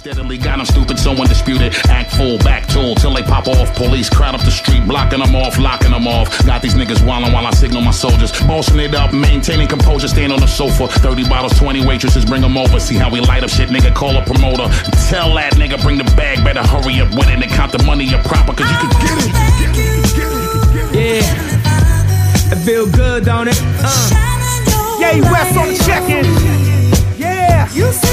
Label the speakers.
Speaker 1: steadily got them stupid, so undisputed. Act full, back tool, till they pop off. Police crowd up the street, blocking them off, locking them off. Got these niggas wildin' while I signal my soldiers. Bossing it up, maintaining composure, stand on the sofa. 30 bottles, 20 waitresses, bring them over. See how we light up shit, nigga, call a promoter. Tell that nigga, bring the bag, better hurry up with it and count the money up proper, cause you can get it.
Speaker 2: Yeah, it feel good, don't it? Yeah, West on the check-in. Yeah.